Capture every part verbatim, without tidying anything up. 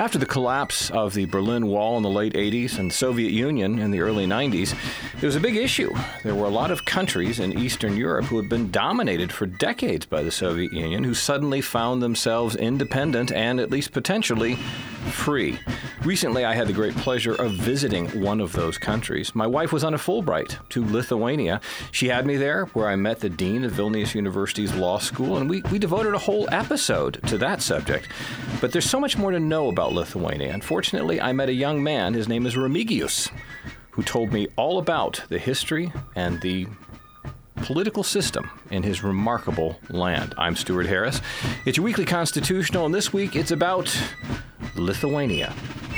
After the collapse of the Berlin Wall in the late eighties and the Soviet Union in the early nineties, it was a big issue. There were a lot of countries in Eastern Europe who had been dominated for decades by the Soviet Union who suddenly found themselves independent and at least potentially free. Recently, I had the great pleasure of visiting one of those countries. My wife was on a Fulbright to Lithuania. She had me there where I met the dean of Vilnius University's law school, and we, we devoted a whole episode to that subject. But there's so much more to know about Lithuania. Unfortunately, I met a young man, his name is Remigijus, who told me all about the history and the political system in his remarkable land. I'm Stuart Harris. It's your weekly Constitutional, and this week it's about Lithuania.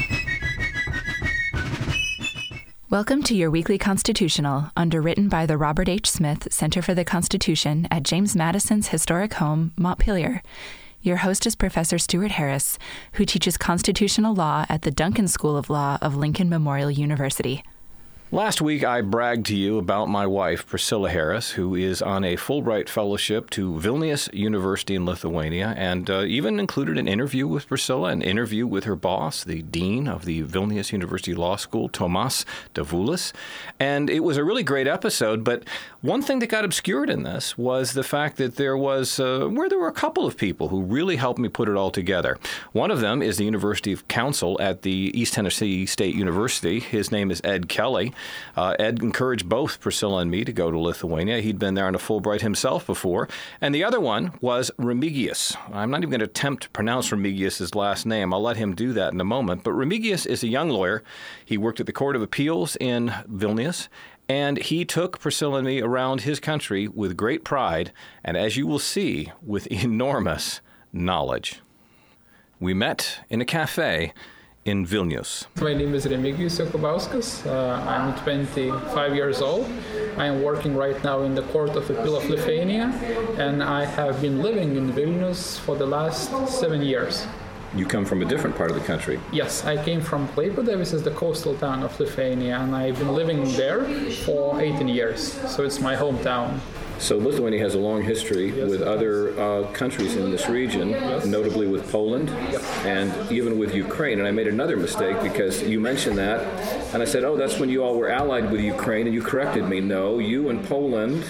Welcome to your weekly Constitutional, underwritten by the Robert H. Smith Center for the Constitution at James Madison's historic home, Montpelier. Your host is Professor Stuart Harris, who teaches constitutional law at the Duncan School of Law of Lincoln Memorial University. Last week, I bragged to you about my wife, Priscilla Harris, who is on a Fulbright Fellowship to Vilnius University in Lithuania, and uh, even included an interview with Priscilla, an interview with her boss, the dean of the Vilnius University Law School, Tomas Davulis. And it was a really great episode, but one thing that got obscured in this was the fact that there was, uh, where there were a couple of people who really helped me put it all together. One of them is the University of Counsel at the East Tennessee State University. His name is Ed Kelly. Uh, Ed encouraged both Priscilla and me to go to Lithuania. He'd been there on a Fulbright himself before. And the other one was Remigijus. I'm not even going to attempt to pronounce Remigijus' last name. I'll let him do that in a moment. But Remigijus is a young lawyer. He worked at the Court of Appeals in Vilnius. And he took Priscilla and me around his country with great pride, and as you will see, with enormous knowledge. We met in a cafe in Vilnius. My name is Remigijus Jokubauskas. Uh, I'm twenty-five years old. I am working right now in the Court of Appeal of Lithuania, and I have been living in Vilnius for the last seven years. You come from a different part of the country. Yes, I came from Klaipėda, which is the coastal town of Lithuania, and I've been living there for eighteen years, so it's my hometown. So Lithuania has a long history yes, with other uh, countries in this region, yes. notably with Poland yes. and even with Ukraine. And I made another mistake because you mentioned that, and I said, oh, that's when you all were allied with Ukraine, and you corrected me. No, you and Poland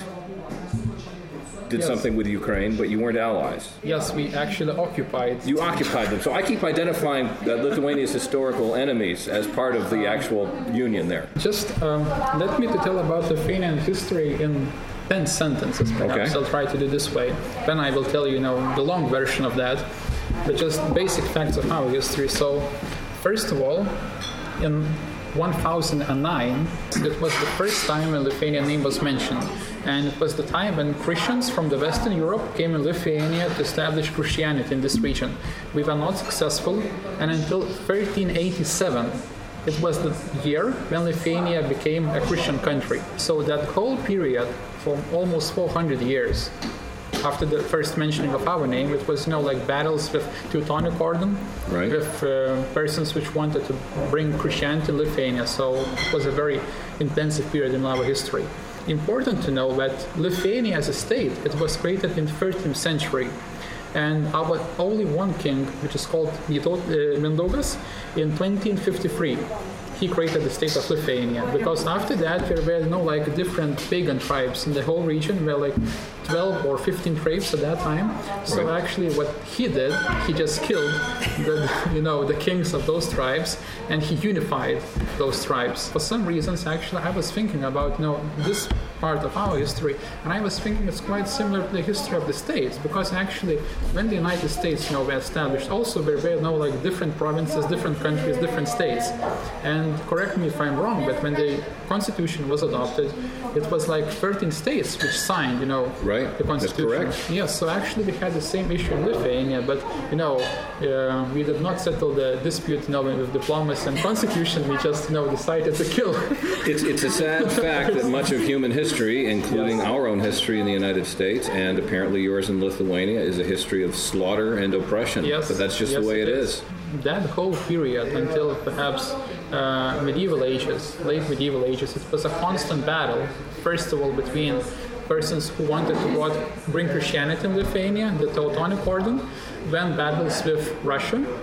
did yes. something with Ukraine, but you weren't allies. Yes, we actually occupied. You occupied them. So I keep identifying uh, Lithuania's historical enemies as part of the actual union there. Just um, let me to tell about Lithuanian history in ten sentences, perhaps. Okay. I'll try to do this way. Then I will tell you, you know, the long version of that, but just basic facts of our history. So, first of all, in one thousand nine, it was the first time a Lithuanian name was mentioned. And it was the time when Christians from the Western Europe came in Lithuania to establish Christianity in this region. We were not successful, and until thirteen eighty-seven, it was the year when Lithuania became a Christian country. So that whole period, for almost four hundred years, after the first mentioning of our name, it was, you know, like battles with Teutonic Order, right. with uh, persons which wanted to bring Christianity to Lithuania. So it was a very intensive period in our history. Important to know that Lithuania as a state, it was created in the thirteenth century. And our only one king, which is called Mindaugas, in twenty fifty-three, he created the state of Lithuania. Because after that, there were no like different pagan tribes in the whole region. There were like twelve or fifteen tribes at that time. So right. actually, what he did, he just killed the, you know, the kings of those tribes, and he unified those tribes. For some reasons, actually, I was thinking about, you know, this part of our history, and I was thinking it's quite similar to the history of the states, because actually, when the United States, you know, were established, also there were, you know, like different provinces, different countries, different states. And correct me if I'm wrong, but when the Constitution was adopted, it was like thirteen states which signed, you know, right. the Constitution. That's correct. Yes, so actually we had the same issue in Lithuania, but, you know, uh, we did not settle the dispute, you know, with diplomacy and Constitution. We just, you know, decided to kill. It's, it's a sad fact that much of human history, including yes. our own history in the United States, and apparently yours in Lithuania, is a history of slaughter and oppression. Yes. But that's just yes, the way it is. is. That whole period until perhaps uh, medieval ages, late medieval ages, it was a constant battle, first of all, between persons who wanted to what, bring Christianity in Lithuania, the Teutonic Order, then battles with Russia,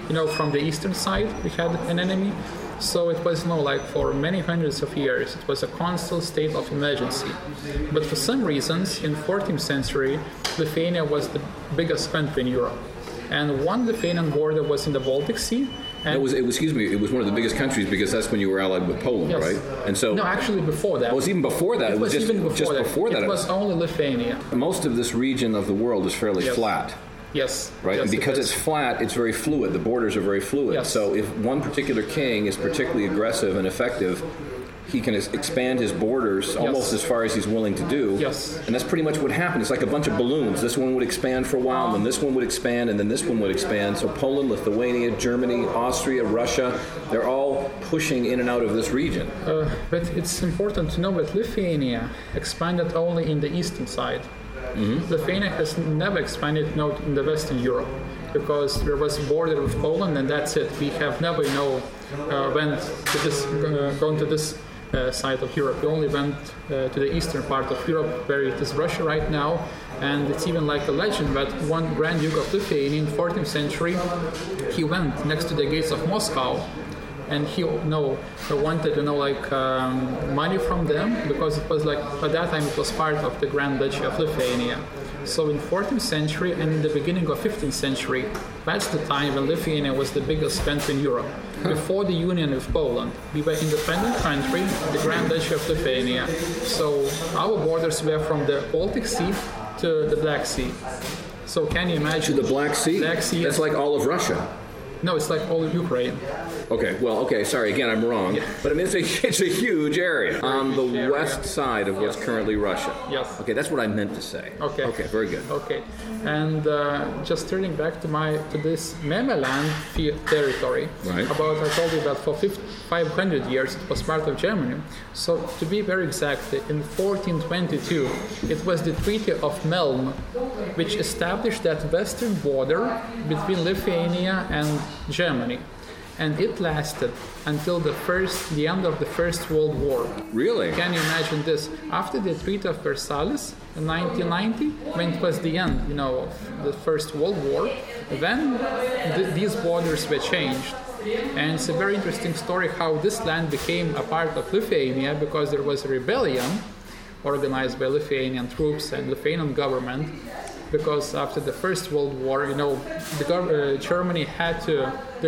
you know, from the eastern side, we had an enemy. So it was, you know, like for many hundreds of years, it was a constant state of emergency. But for some reasons, in fourteenth century, Lithuania was the biggest country in Europe. And one Lithuanian border was in the Baltic Sea. And it was, it was, excuse me, it was one of the biggest countries because that's when you were allied with Poland, yes. right? And so no, actually before that. It was even before that. It, it was, was just, even before just that. before that. It was only Lithuania. Most of this region of the world is fairly yes. flat. Yes. Right? Yes, and because it it's flat, it's very fluid. The borders are very fluid. Yes. So if one particular king is particularly aggressive and effective, he can expand his borders almost yes. as far as he's willing to do. Yes. And that's pretty much what happened. It's like a bunch of balloons. This one would expand for a while, and then this one would expand, and then this one would expand. So Poland, Lithuania, Germany, Austria, Russia, they're all pushing in and out of this region. Uh, but it's important to know that Lithuania expanded only in the eastern side. Mm-hmm. Lithuania has never expanded you know, in the Western Europe because there was a border with Poland, and that's it. We have never, you know, uh, went to this, uh, gone to this uh, side of Europe. We only went uh, to the eastern part of Europe, where it is Russia right now. And it's even like a legend that one Grand Duke of Lithuania in fourteenth century, he went next to the gates of Moscow. And he you know, wanted you know, like um, money from them because it was like, at that time it was part of the Grand Duchy of Lithuania. So in fourteenth century and in the beginning of fifteenth century, that's the time when Lithuania was the biggest country in Europe. Before the union with Poland, we were independent country, the Grand Duchy of Lithuania. So our borders were from the Baltic Sea to the Black Sea. So can you imagine? To the Black Sea? Black Sea. That's like all of Russia. No, it's like all of Ukraine. Okay, well, okay, sorry, again, I'm wrong. Yeah. But I mean, it's a, it's a huge area on the area. west side of what's Yes. currently Russia. Yes. Okay, that's what I meant to say. Okay. Okay, very good. Okay, and uh, just turning back to my to this Memeland territory. Right. About I told you that for five hundred years it was part of Germany. So to be very exact, in fourteen twenty-two it was the Treaty of Meln, which established that western border between Lithuania and Germany. And it lasted until the first, the end of the First World War. Really? Can you imagine this? After the Treaty of Versailles in nineteen ninety, when it was the end, you know, of the First World War, then th- these borders were changed. And it's a very interesting story how this land became a part of Lithuania because there was a rebellion organized by Lithuanian troops and Lithuanian government. Because after the First World War, you know, the gov- uh, Germany had to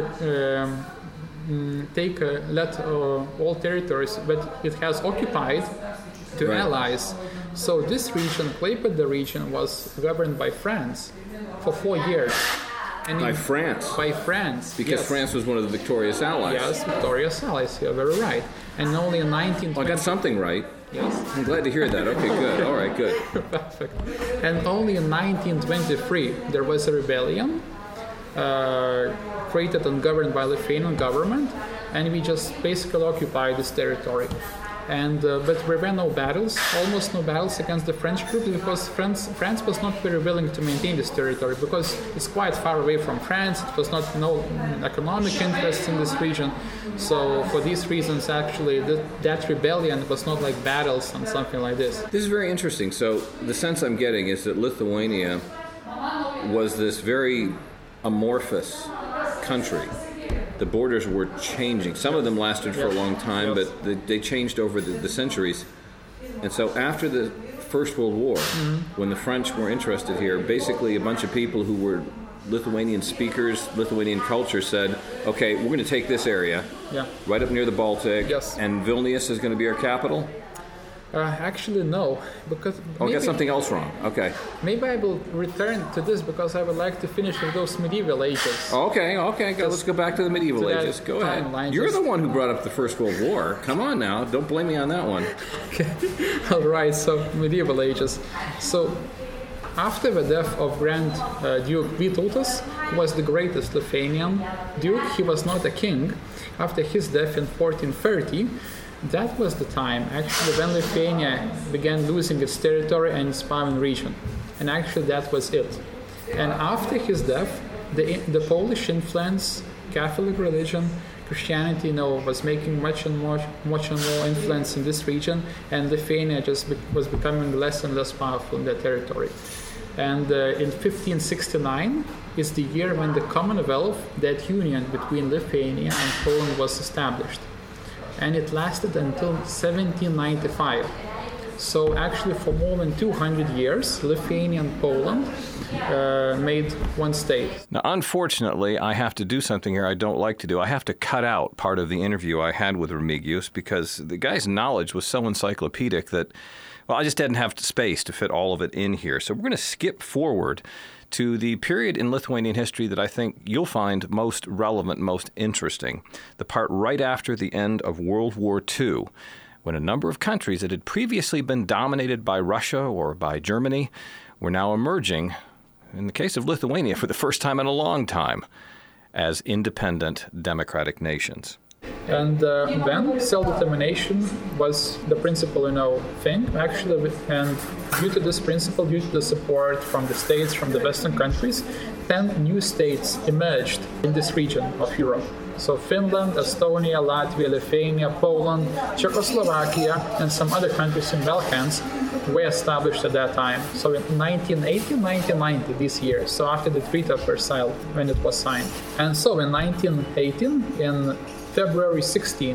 uh, um, take uh, let uh, all territories that it has occupied to right. allies. So this region, Klaipėda region, was governed by France for four years. And By in, France? By France. Because yes. France was one of the victorious allies. Yes, victorious allies. You're very right. And only in nineteen twenty. Well, I got something right. Yes. I'm glad to hear that. Okay, good. All right, good. Perfect. And only in nineteen twenty-three there was a rebellion uh, created and governed by the Lithuanian government, and we just basically occupied this territory. And uh, but there were no battles, almost no battles against the French troops because France, France was not very willing to maintain this territory because it's quite far away from France. It was not no economic interest in this region. So for these reasons, actually, that, that rebellion was not like battles and something like this. This is very interesting. So the sense I'm getting is that Lithuania was this very amorphous country. The borders were changing. Some of them lasted for a long time, Yes. but the, they changed over the, the centuries. And so after the First World War, mm-hmm. when the French were interested here, basically a bunch of people who were Lithuanian speakers, Lithuanian culture said, okay, we're going to take this area, yeah. right up near the Baltic, yes. and Vilnius is going to be our capital? Uh, actually, no, because Oh, I maybe, got something else wrong. Okay. maybe I will return to this because I would like to finish with those medieval ages. Okay, okay, go, let's go back to the medieval to that ages. Go ahead. timeline, You're just- the one who brought up the First World War. Come on now, don't blame me on that one. All right, so medieval ages. So after the death of Grand uh, Duke Vytautas, who was the greatest Lithuanian duke, he was not a king. After his death in fourteen thirty, that was the time actually when Lithuania began losing its territory and its Pavan region. And actually that was it. And after his death, the, the Polish influence, Catholic religion, Christianity, you know, was making much and more, much and more influence in this region, and Lithuania just be, was becoming less and less powerful in that territory. And uh, in fifteen sixty-nine, is the year when the Commonwealth, that union between Lithuania and Poland, was established. And it lasted until seventeen ninety-five. So actually for more than two hundred years, Lithuania and Poland uh, made one state. Now, unfortunately, I have to do something here I don't like to do. I have to cut out part of the interview I had with Remigius because the guy's knowledge was so encyclopedic that, well, I just didn't have space to fit all of it in here. So we're going to skip forward to the period in Lithuanian history that I think you'll find most relevant, most interesting, the part right after the end of World War Two, when a number of countries that had previously been dominated by Russia or by Germany were now emerging, in the case of Lithuania for the first time in a long time, as independent democratic nations. And uh, then self-determination was the principal, you know, thing, actually, and due to this principle, due to the support from the states, from the Western countries, ten new states emerged in this region of Europe. So Finland, Estonia, Latvia, Lithuania, Poland, Czechoslovakia, and some other countries in Balkans were established at that time. So in nineteen eighty, nineteen ninety, these years, so after the Treaty of Versailles, when it was signed. And so in nineteen eighteen, in February sixteenth,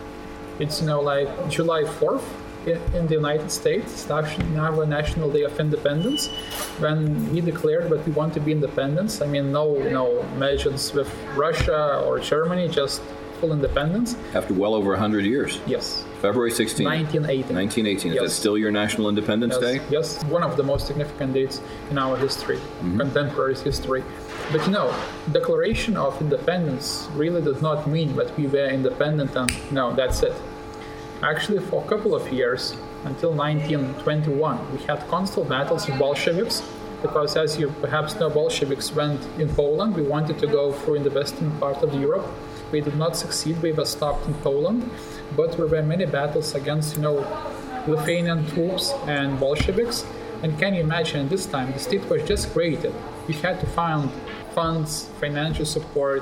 it's, you know, like July fourth, in the United States, our National Day of Independence, when we declared that we want to be independent. I mean, no, no measures with Russia or Germany, just full independence. After well over one hundred years. Yes. February sixteenth. nineteen eighteen. nineteen eighteen. Is yes. that still your National Independence yes. Day? Yes, one of the most significant dates in our history, mm-hmm. contemporary history. But you know, Declaration of Independence really does not mean that we were independent and no, that's it. Actually, for a couple of years, until nineteen twenty-one, we had constant battles with Bolsheviks, because as you perhaps know, Bolsheviks went in Poland. We wanted to go through in the western part of Europe. We did not succeed. We were stopped in Poland. But there were many battles against, you know, Lithuanian troops and Bolsheviks. And can you imagine, this time, the state was just created. We had to find funds, financial support,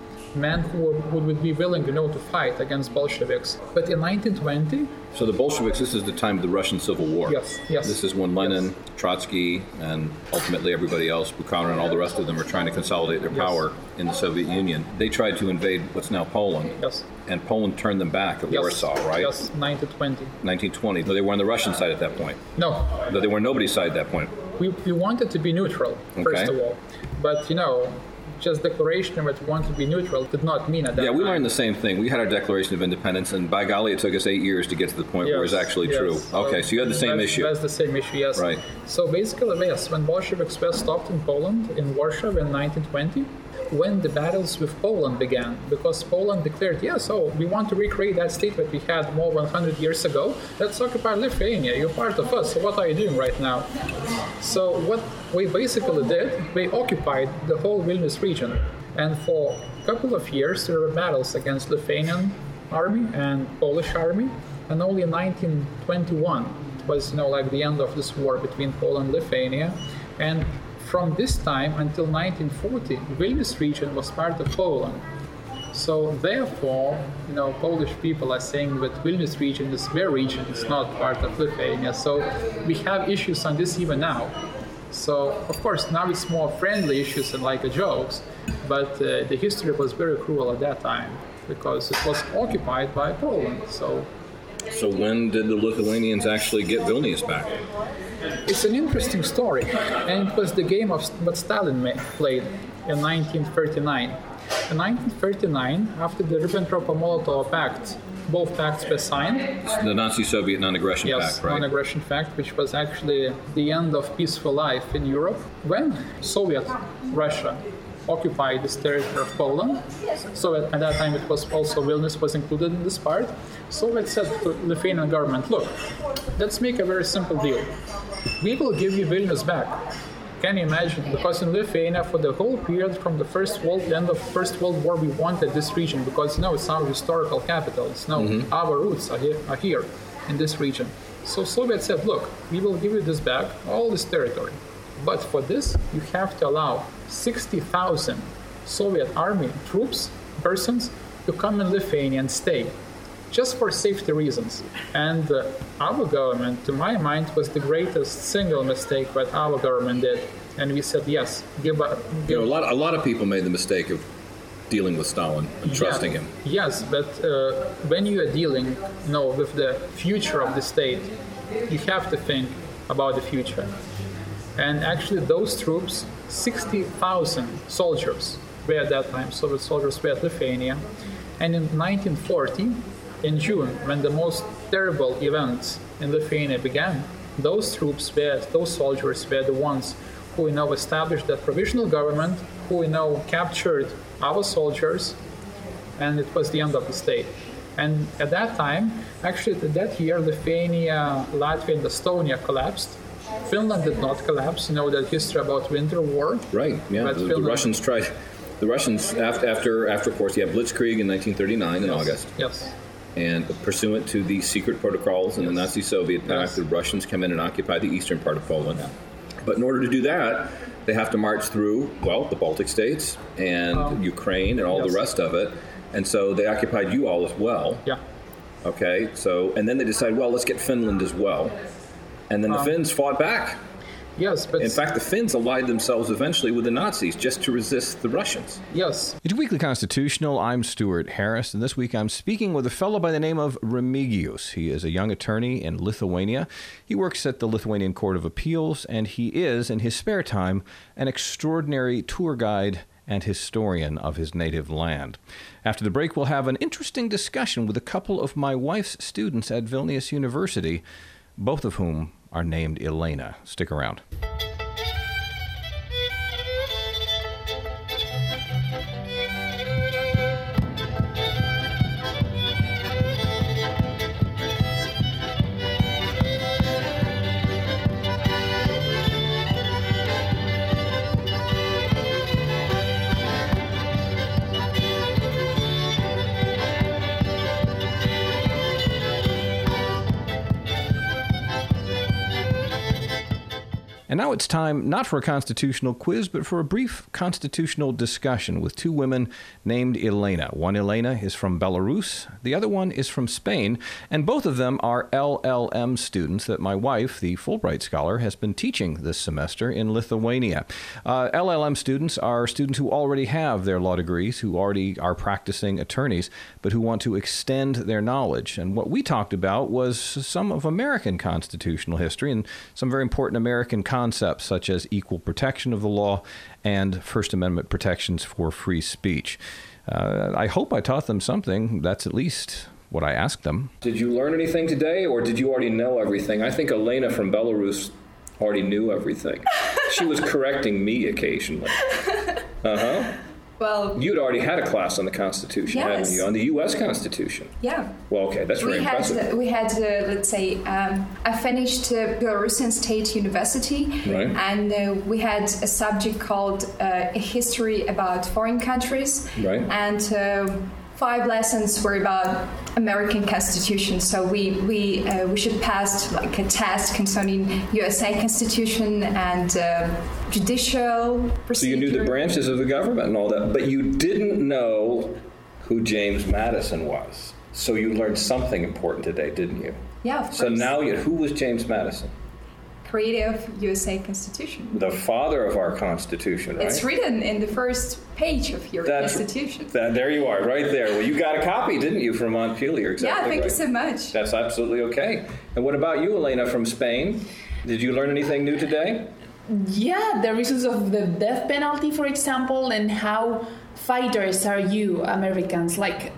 men who would be willing, you know, to fight against Bolsheviks. But in nineteen twenty... So the Bolsheviks, this is the time of the Russian Civil War. Yes, yes. This is when Lenin, yes. Trotsky, and ultimately everybody else, Bukharin and all the rest of them, are trying to consolidate their yes. power in the Soviet Union. They tried to invade what's now Poland. Yes. And Poland turned them back at yes. Warsaw, right? Yes, nineteen twenty. nineteen twenty. Though they were on the Russian side at that point. No. Though they were nobody's side at that point. We, we wanted to be neutral, okay. first of all. But, you know, just declaration that we want to be neutral did not mean at that Yeah, we time. learned the same thing. We had our Declaration of Independence, and by golly, it took us eight years to get to the point yes, where it's actually yes. true. Okay, so you had the same that's, issue. That's the same issue, yes. Right. So basically, yes, when Bolsheviks were stopped in Poland, in Warsaw in nineteen twenty, when the battles with Poland began, because Poland declared, yes, oh, we want to recreate that state that we had more than one hundred years ago. Let's occupy Lithuania. You're part of us. So what are you doing right now? So what we basically did, we occupied the whole Vilnius region. And for a couple of years, there were battles against Lithuanian army and Polish army. And only in nineteen twenty-one was, you know, like the end of this war between Poland and Lithuania. And from this time until nineteen forty, Vilnius region was part of Poland. So therefore, you know, Polish people are saying that Vilnius region is their region, it's not part of Lithuania. So we have issues on this even now. So, of course, now it's more friendly issues and like a jokes, but uh, the history was very cruel at that time because it was occupied by Poland. So, so when did the Lithuanians actually get Vilnius back? It's an interesting story, and it was the game of what Stalin played in nineteen thirty-nine. In nineteen thirty-nine, after the Ribbentrop-Molotov Pact, both pacts were signed. The Nazi-Soviet non-aggression yes, pact, right? non-aggression pact, which was actually the end of peaceful life in Europe. When Soviet Russia occupied this territory of Poland, so at, at that time it was also Vilnius was included in this part, Soviet said to the Lithuanian government, look, let's make a very simple deal. We will give you Vilnius back. Can you imagine? Because in Lithuania, for the whole period from the First World, the end of the First World War, we wanted this region because, you know, it's our historical capital. It's now mm-hmm. our roots are here, are here in this region. So Soviet said, look, we will give you this back, all this territory. But for this, you have to allow sixty thousand Soviet army troops, persons, to come in Lithuania and stay, just for safety reasons. And uh, our government, to my mind, was the greatest single mistake that our government did. And we said, yes, give up. You know, a lot, a lot of people made the mistake of dealing with Stalin and trusting yeah, him. Yes, but uh, when you are dealing, you know, with the future of the state, you have to think about the future. And actually, those troops, sixty thousand soldiers were at that time, Soviet soldiers were at Lithuania. And in nineteen forty, in June, when the most terrible events in Lithuania began, those troops were, those soldiers were the ones who you know established that provisional government, who you know captured our soldiers, and it was the end of the state. And at that time, actually that year, Lithuania, Latvia, and Estonia collapsed. Finland did not collapse. You know that history about Winter War. Right. Yeah. The, the Russians tried. The Russians after after after of course you have Blitzkrieg in nineteen thirty-nine in yes. August. Yes. And pursuant to the secret protocols in yes. the Nazi-Soviet Pact, yes. the Russians come in and occupy the eastern part of Poland. Yeah. But in order to do that, they have to march through, well, the Baltic states and um, Ukraine and all yes. the rest of it. And so they occupied you all as well. Yeah. Okay, so, and then they decide, well, let's get Finland as well. And then the um, Finns fought back. Yes, but... In fact, the Finns allied themselves eventually with the Nazis just to resist the Russians. Yes. It's Weekly Constitutional. I'm Stuart Harris, and this week I'm speaking with a fellow by the name of Remigius. He is a young attorney in Lithuania. He works at the Lithuanian Court of Appeals, and he is, in his spare time, an extraordinary tour guide and historian of his native land. After the break, we'll have an interesting discussion with a couple of my wife's students at Vilnius University, both of whom are named Elena. Stick around. And now it's time not for a constitutional quiz, but for a brief constitutional discussion with two women named Elena. One Elena is from Belarus, the other one is from Spain, and both of them are L L M students that my wife, the Fulbright scholar, has been teaching this semester in Lithuania. Uh, L L M students are students who already have their law degrees, who already are practicing attorneys, but who want to extend their knowledge. And what we talked about was some of American constitutional history and some very important American concepts. Concepts such as equal protection of the law and First Amendment protections for free speech. Uh, I hope I taught them something. That's at least what I asked them. Did you learn anything today, or did you already know everything? I think Elena from Belarus already knew everything. She was correcting me occasionally. Uh-huh. Well, you'd already had a class on the Constitution, yes. hadn't you? On the U S Constitution. Yeah. Well, okay, that's very we had, impressive. We had, uh, let's say, um, I finished uh, Belarusian State University, right. and uh, we had a subject called uh, a history about foreign countries, right. and uh, five lessons were about American Constitution. So we we uh, we should pass like a test concerning U S A Constitution and uh, judicial procedure. So you knew the branches of the government and all that, but you didn't know who James Madison was. So you learned something important today, didn't you? Yeah, of course. So now, you, who was James Madison? Creator of U S A Constitution. The father of our Constitution, right? It's written in the first page of your That's, Constitution. That, there you are, right there. Well, you got a copy, didn't you, from Montpelier? Exactly. Yeah, thank right. you so much. That's absolutely okay. And what about you, Elena, from Spain? Did you learn anything new today? Yeah, the reasons of the death penalty, for example, and how fighters are you, Americans, like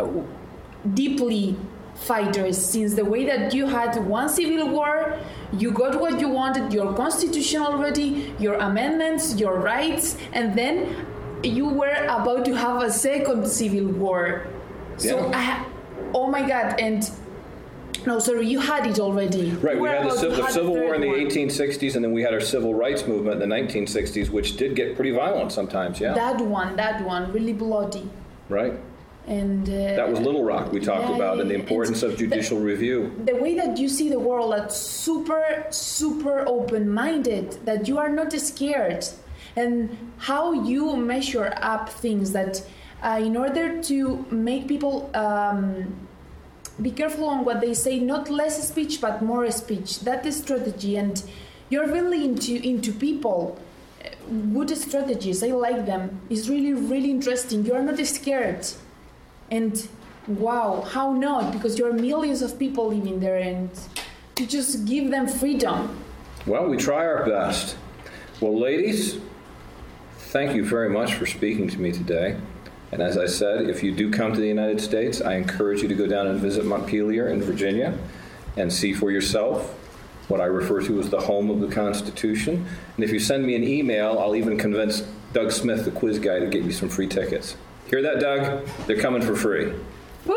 deeply fighters, since the way that you had one civil war, you got what you wanted, your constitution already, your amendments, your rights, and then you were about to have a second civil war. So, yeah. I, oh my God, and no, sorry, you had it already. Right, we, we had the, the have Civil War in the one. eighteen sixties, and then we had our Civil Rights Movement in the nineteen sixties, which did get pretty violent sometimes, yeah? That one, that one, really bloody. Right. And uh, that was Little Rock we talked yeah, about, and the importance of judicial the, review. The way that you see the world, that's super, super open-minded, that you are not scared, and how you measure up things that uh, in order to make people um, be careful on what they say, not less speech but more speech. That is strategy, and you're really into into people. good strategies. I like them. It's really, really interesting. You are not scared. And wow, how not? Because there are millions of people living there and you just give them freedom. Well, we try our best. Well, ladies, thank you very much for speaking to me today. And as I said, if you do come to the United States, I encourage you to go down and visit Montpelier in Virginia and see for yourself what I refer to as the home of the Constitution. And if you send me an email, I'll even convince Doug Smith, the quiz guy, to get you some free tickets. Hear that, Doug? They're coming for free. Woo!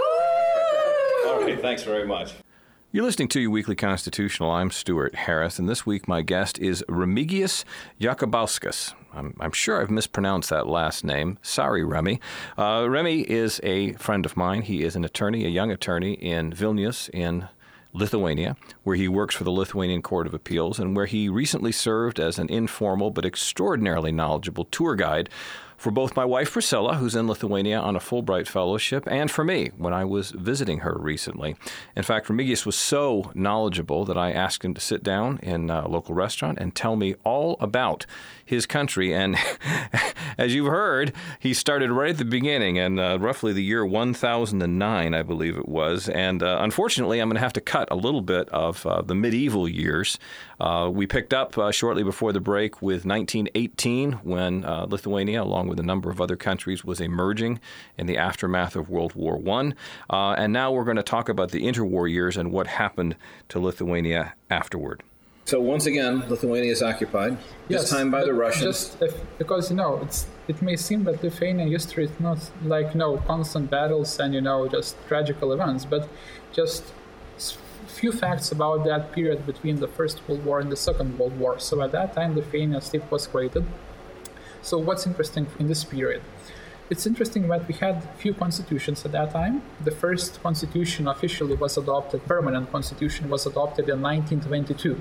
All right, thanks very much. You're listening to Your Weekly Constitutional. I'm Stuart Harris, and this week my guest is Remigius Jakubauskas. I'm, I'm sure I've mispronounced that last name. Sorry, Remy. Uh, Remy is a friend of mine. He is an attorney, a young attorney in Vilnius in Lithuania, where he works for the Lithuanian Court of Appeals and where he recently served as an informal but extraordinarily knowledgeable tour guide for both my wife Priscilla, who's in Lithuania on a Fulbright Fellowship, and for me when I was visiting her recently. In fact, Remigius was so knowledgeable that I asked him to sit down in a local restaurant and tell me all about his country. And as you've heard, he started right at the beginning, and uh, roughly the year one thousand nine, I believe it was. And uh, unfortunately, I'm going to have to cut a little bit of uh, the medieval years. Uh, we picked up uh, shortly before the break with nineteen eighteen, when uh, Lithuania, along with a number of other countries, was emerging in the aftermath of World War One. Uh, and now we're going to talk about the interwar years and what happened to Lithuania afterward. So once again, Lithuania is occupied, Yes, this time by but the Russians. Just if, because, you know, it's it may seem that Lithuanian history is not like, you know, constant battles and, you know, just tragical events, but just few facts about that period between the First World War and the Second World War. So at that time, the Lithuanian state was created. So what's interesting in this period? It's interesting that we had few constitutions at that time. The first constitution officially was adopted, permanent constitution was adopted in nineteen twenty-two.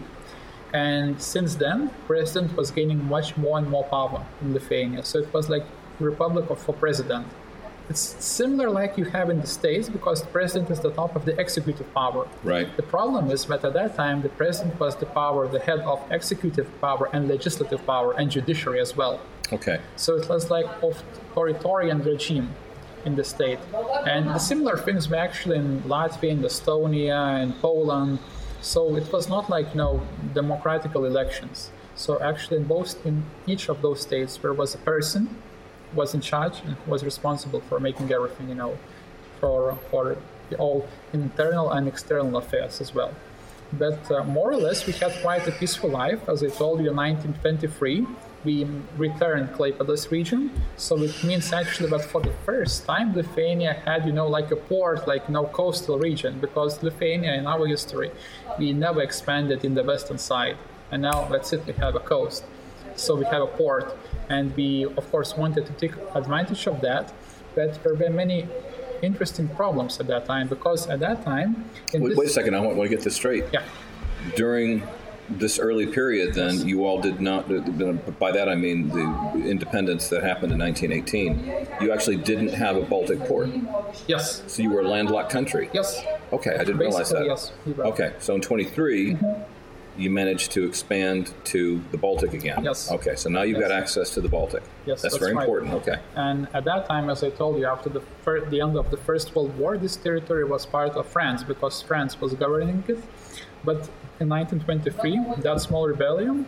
And since then, president was gaining much more and more power in Lithuania. So it was like republic of for president. It's similar like you have in the States, because the president is the top of the executive power. Right. The problem is that at that time, the president was the power, the head of executive power and legislative power and judiciary as well. Okay. So it was like authoritarian regime in the state. And the similar things were actually in Latvia, in Estonia, and Poland. So it was not like, you know, democratical elections. So actually in both, in each of those states, there was a person was in charge and was responsible for making everything, you know, for for all internal and external affairs as well. But uh, more or less, we had quite a peaceful life. As I told you, in nineteen twenty-three, we returned Klaipėdos region. So it means actually that for the first time, Lithuania had, you know, like a port, like, you know, coastal region, because Lithuania in our history, we never expanded in the western side. And now, that's it, we have a coast. So we have a port, and we, of course, wanted to take advantage of that, but there were many interesting problems at that time, because at that time... Wait, this, wait a second, I want, want to get this straight. Yeah. During this early period, then, yes. You all did not, by that I mean the independence that happened in nineteen eighteen, you actually didn't have a Baltic port. Yes. So you were a landlocked country. Yes. Okay, I didn't realize that. Yes. Right. Okay, so in twenty-three... Mm-hmm. You managed to expand to the Baltic again. Yes. Okay, so now you've yes. got access to the Baltic. Yes, that's, that's very right. important. Okay. And at that time, as I told you, after the fir- the end of the First World War, this territory was part of France because France was governing it. But in nineteen twenty-three, that small rebellion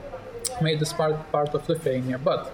made this part part of Lithuania. But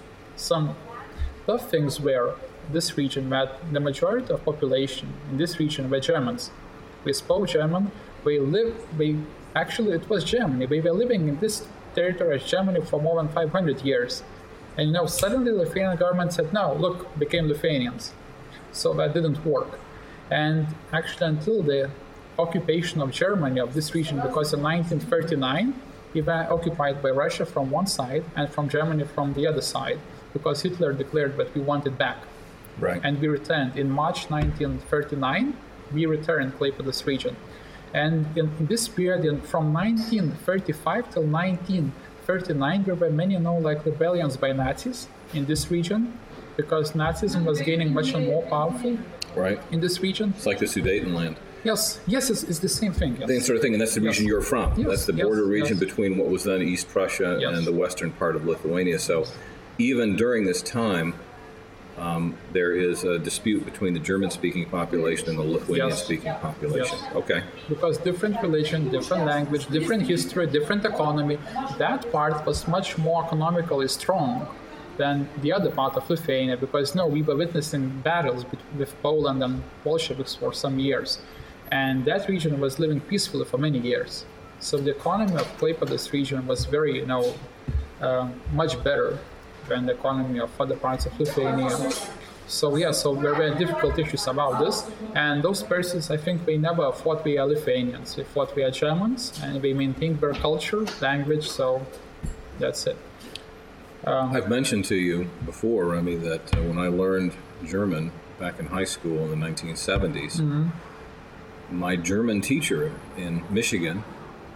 some tough things were this region that the majority of population in this region were Germans. We spoke German. We lived. We Actually, it was Germany. We were living in this territory as Germany for more than five hundred years. And, you know, suddenly the Lithuanian government said, no, look, became Lithuanians. So that didn't work. And actually, until the occupation of Germany of this region, because in nineteen thirty-nine, we were occupied by Russia from one side and from Germany from the other side, because Hitler declared that we want it back. Right. And we returned. In March nineteen thirty-nine, we returned Klaipėdos region. And in, in this period, in, from nineteen thirty-five till nineteen thirty-nine, there were many, you know, like rebellions by Nazis in this region, because Nazism was gaining much more powerful right. in this region. It's like the Sudetenland. Yes, yes, it's, it's the same thing. Yes. Same sort of thing, and that's the region Yes. you're from. Yes, That's the yes, border region yes. between what was then East Prussia Yes. and the western part of Lithuania. So even during this time, um, there is a dispute between the German-speaking population and the Lithuanian-speaking Yes. population. Yes. Okay. Because different religion, different language, different history, different economy, that part was much more economically strong than the other part of Lithuania, because no, we were witnessing battles bet- with Poland and Bolsheviks for some years, and that region was living peacefully for many years. So the economy of Klaipėdos region was very, you know, uh, much better than the economy of other parts of Lithuania. So yeah, so there were difficult issues about this, and those persons, I think, they never thought we are Lithuanians. They thought we are Germans, and they maintained their culture, language. So that's it. Um, I've mentioned to you before, Remy, that uh, when I learned German back in high school in the nineteen seventies, mm-hmm. my German teacher in Michigan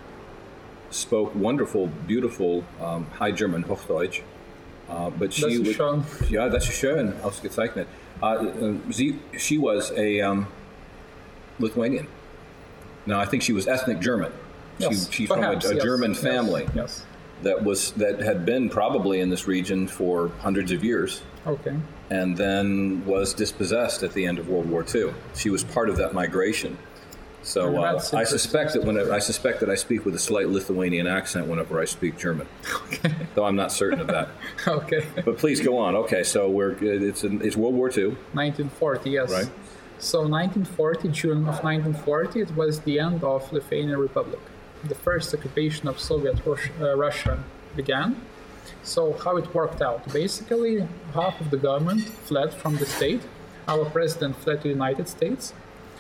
spoke wonderful, beautiful um, High German, Hochdeutsch. Uh, but she Das ist would, schön. ja, das ist schön, ausgezeichnet. Uh, uh, sie, she was a um, Lithuanian. Now, I think she was ethnic German. Yes, she, she's perhaps, from a, a yes, German yes, family Yes. that was that had been probably in this region for hundreds of years, Okay. and then was dispossessed at the end of World War Two. She was part of that migration. So Yeah, uh, that's I interesting. suspect that whenever I suspect that I speak with a slight Lithuanian accent whenever I speak German, Okay. though I'm not certain of that. Okay. But please go on. Okay, so we're it's it's World War Two. nineteen forty, yes. Right. So nineteen forty, June of nineteen forty, it was the end of Lithuanian Republic. The first occupation of Soviet Rus- uh, Russia began. So how it worked out? Basically, half of the government fled from the state. Our president fled to the United States.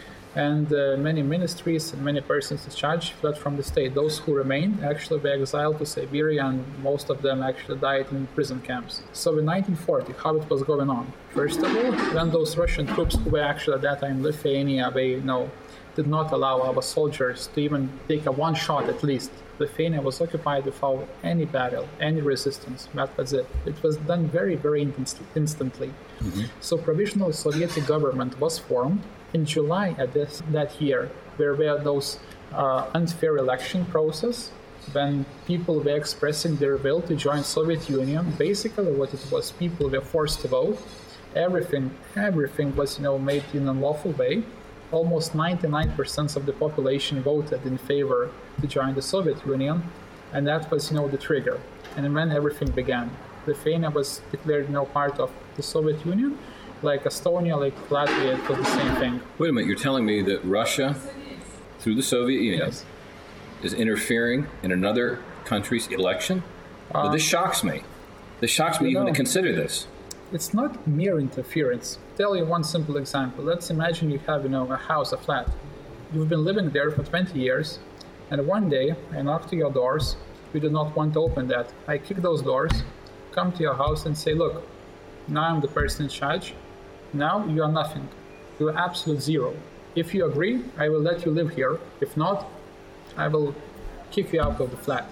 And uh, many ministries and many persons in charge fled from the state. Those who remained actually were exiled to Siberia, and most of them actually died in prison camps. So in nineteen forty, how it was going on? First of all, when those Russian troops who were actually at that time in Lithuania, they you know, did not allow our soldiers to even take a one shot at least. Lithuania was occupied without any battle, any resistance. That was it. It was done very, very inst- instantly. Mm-hmm. So provisional Soviet government was formed. In July of this, that year, there were those uh, unfair election process when people were expressing their will to join Soviet Union. Basically, what it was, people were forced to vote. Everything, everything was, you know, made in a lawful way. Almost ninety-nine percent of the population voted in favor to join the Soviet Union, and that was, you know, the trigger. And when everything began, Lithuania was declared, you know, part of the Soviet Union. Like Estonia, like Latvia, it was the same thing. Wait a minute, you're telling me that Russia, through the Soviet Union, Yes. is interfering in another country's election? Uh, Now, this shocks me. This shocks me you even know. to consider this. It's not mere interference. I'll tell you one simple example. Let's imagine you have, you know, a house, a flat. You've been living there for twenty years, and one day I knock to your doors. You do not want to open that. I kick those doors, come to your house and say, look, now I'm the person in charge. Now you are nothing. You are absolute zero. If you agree, I will let you live here. If not, I will kick you out of the flat.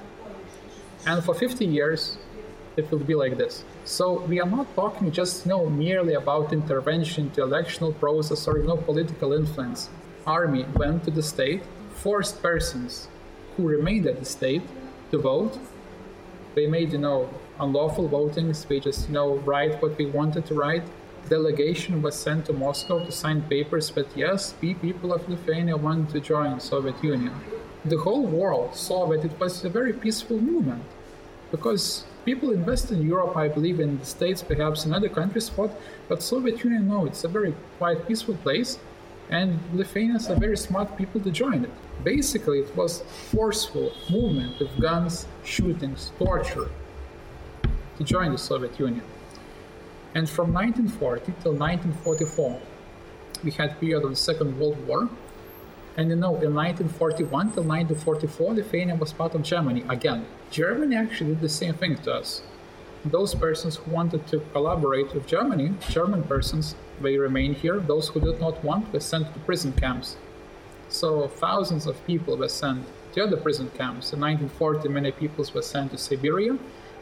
And for fifty years, it will be like this. So we are not talking just, you know, merely about intervention to electoral process or, you know, political influence. Army went to the state, forced persons who remained at the state to vote. They made, you know, unlawful votings. They just, you know, write what they wanted to write. Delegation was sent to Moscow to sign papers that yes, we people of Lithuania want to join Soviet Union. The whole world saw that it was a very peaceful movement, because people in Western Europe, I believe in the States, perhaps in other countries, thought that Soviet Union, no, it's a very quite peaceful place, and Lithuanians are very smart people to join it. Basically, it was forceful movement with guns, shootings, torture to join the Soviet Union. And from nineteen forty till nineteen forty-four, we had period of the Second World War. And you know, in nineteen forty-one till nineteen forty-four, Lithuania was part of Germany again. Germany actually did the same thing to us. Those persons who wanted to collaborate with Germany, German persons, they remained here. Those who did not want were sent to prison camps. So thousands of people were sent to other prison camps. In nineteen forty, many people were sent to Siberia.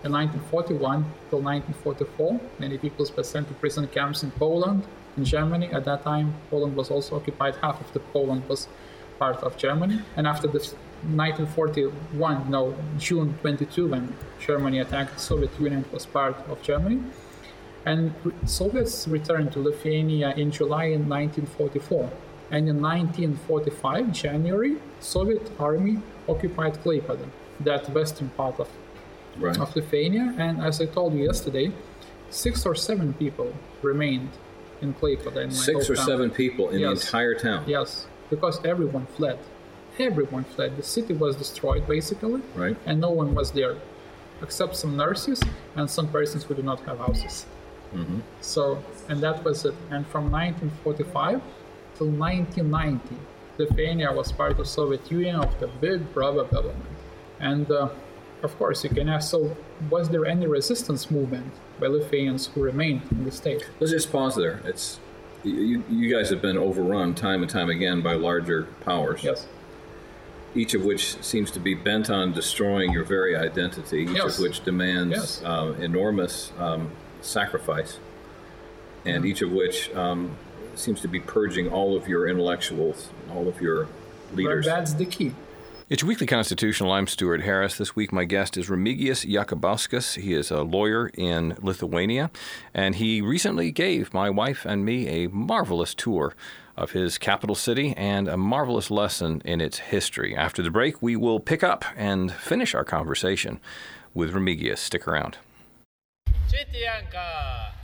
In nineteen forty-one till nineteen forty-four, many people were sent to prison camps in Poland, in Germany. At that time, Poland was also occupied. Half of the Poland was part of Germany. And after this nineteen forty-one, no, June twenty-second, when Germany attacked the Soviet Union, it was part of Germany. And Soviets returned to Lithuania in July in nineteen forty-four. And in nineteen forty-five, January, Soviet army occupied Klaipėda, that western part of, right. of Lithuania. And as I told you yesterday, six or seven people remained in Klaipėda. In six or town. seven people in yes. the entire town? Yes, because everyone fled. Everyone fled. The city was destroyed, basically, right. and no one was there, except some nurses and some persons who did not have houses. Mm-hmm. So, and that was it. And from nineteen forty-five till nineteen ninety, Lithuania was part of Soviet Union, of the big brother government. And uh, of course, you can ask, so was there any resistance movement by Lithuanians who remained in the state? Let's just pause there. It's you, you guys have been overrun time and time again by larger powers. Yes. Each of which seems to be bent on destroying your very identity, each yes. of which demands yes. um, enormous um, sacrifice, and mm-hmm. each of which um, seems to be purging all of your intellectuals, all of your leaders. Well, that's the key. It's Weekly Constitutional. I'm Stuart Harris. This week my guest is Remigius Jakubauskas. He is a lawyer in Lithuania, and he recently gave my wife and me a marvelous tour of his capital city and a marvelous lesson in its history. After the break, we will pick up and finish our conversation with Remigius. Stick around. Chitianka.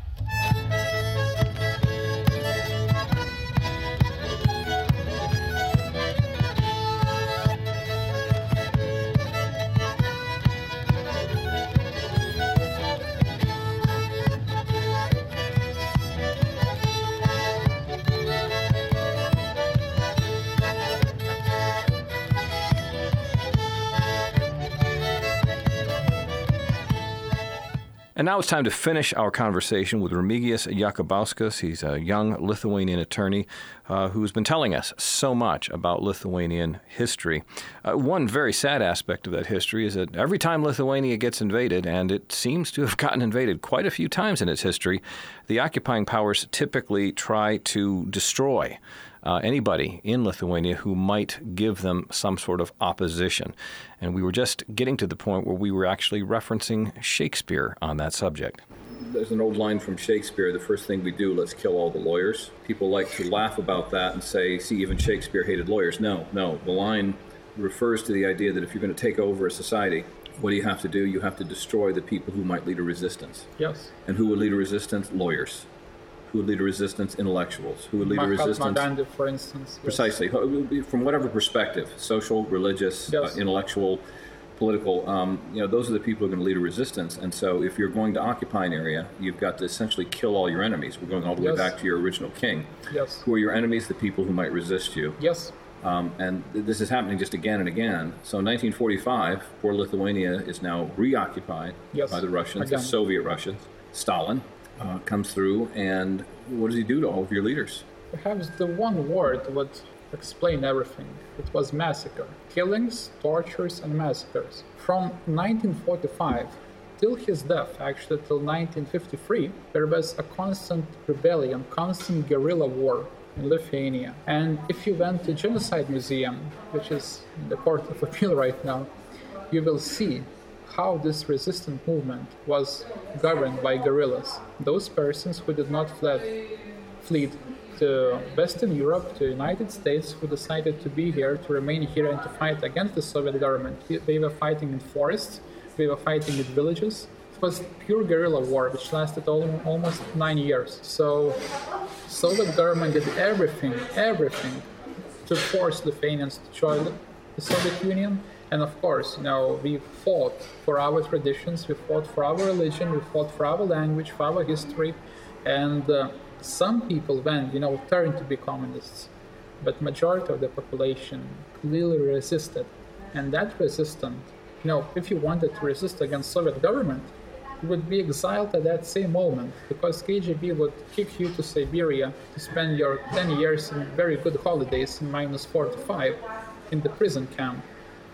And now it's time to finish our conversation with Remigius Jakubauskas. He's a young Lithuanian attorney uh, who's been telling us so much about Lithuanian history. Uh, one very sad aspect of that history is that every time Lithuania gets invaded, and it seems to have gotten invaded quite a few times in its history, the occupying powers typically try to destroy Uh, anybody in Lithuania who might give them some sort of opposition. And we were just getting to the point where we were actually referencing Shakespeare on that subject. There's an old line from Shakespeare, the first thing we do, let's kill all the lawyers. People like to laugh about that and say, see, even Shakespeare hated lawyers. No, no. The line refers to the idea that if you're going to take over a society, what do you have to do? You have to destroy the people who might lead a resistance. Yes. And who would lead a resistance? Lawyers. Who would lead a resistance? Intellectuals. Who would lead Mahatma a resistance? Gandhi, for instance. Yes. Precisely. From whatever perspective, social, religious, yes. uh, intellectual, political, um, you know, those are the people who are going to lead a resistance. And so if you're going to occupy an area, you've got to essentially kill all your enemies. We're going all the yes. way back to your original king. Yes. Who are your enemies? The people who might resist you. Yes. Um, and this is happening just again and again. So in nineteen forty-five, poor Lithuania is now reoccupied yes. by the Russians, again. the Soviet Russians. Stalin uh, comes through, and what does he do to all of your leaders? Perhaps the one word would explain everything. It was massacre. Killings, tortures, and massacres. From nineteen forty-five till his death, actually till nineteen fifty-three, there was a constant rebellion, constant guerrilla war in Lithuania. And if you went to Genocide Museum, which is in the Court of Appeal right now, you will see how this resistance movement was governed by guerrillas. Those persons who did not fled, flee to Western Europe, to the United States, who decided to be here, to remain here and to fight against the Soviet government. They were fighting in forests, they were fighting in villages. It was pure guerrilla war, which lasted almost nine years. So Soviet government did everything, everything to force Lithuanians to join the Soviet Union. And of course, you know, we fought for our traditions, we fought for our religion, we fought for our language, for our history. And uh, some people then, you know, turned to be communists. But majority of the population clearly resisted. And that resistance, you know, if you wanted to resist against Soviet government, you would be exiled at that same moment, because K G B would kick you to Siberia to spend your ten years in very good holidays in minus forty-five in the prison camp.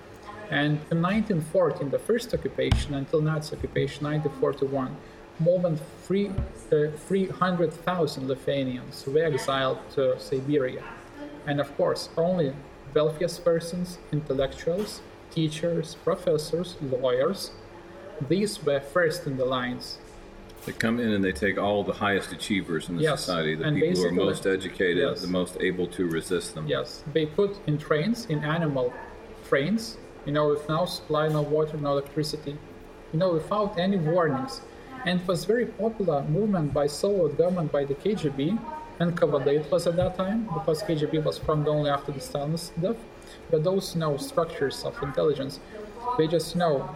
And in nineteen fourteen, the first occupation, until Nazi occupation, nineteen forty-one, more than three, uh, three hundred thousand Lithuanians were exiled to Siberia. And of course, only wealthiest persons, intellectuals, teachers, professors, lawyers, these were first in the lines. They come in and they take all the highest achievers in the Yes. society, the And people who are basically- most educated, Yes. the most able to resist them. Yes, they put in trains, in animal trains, you know, with no supply, no water, no electricity, you know, without any warnings. And it was very popular movement by Soviet government, by the K G B, and K V D it was at that time, because K G B was formed only after the Stalin's death. But those, you know, structures of intelligence, they just, you know,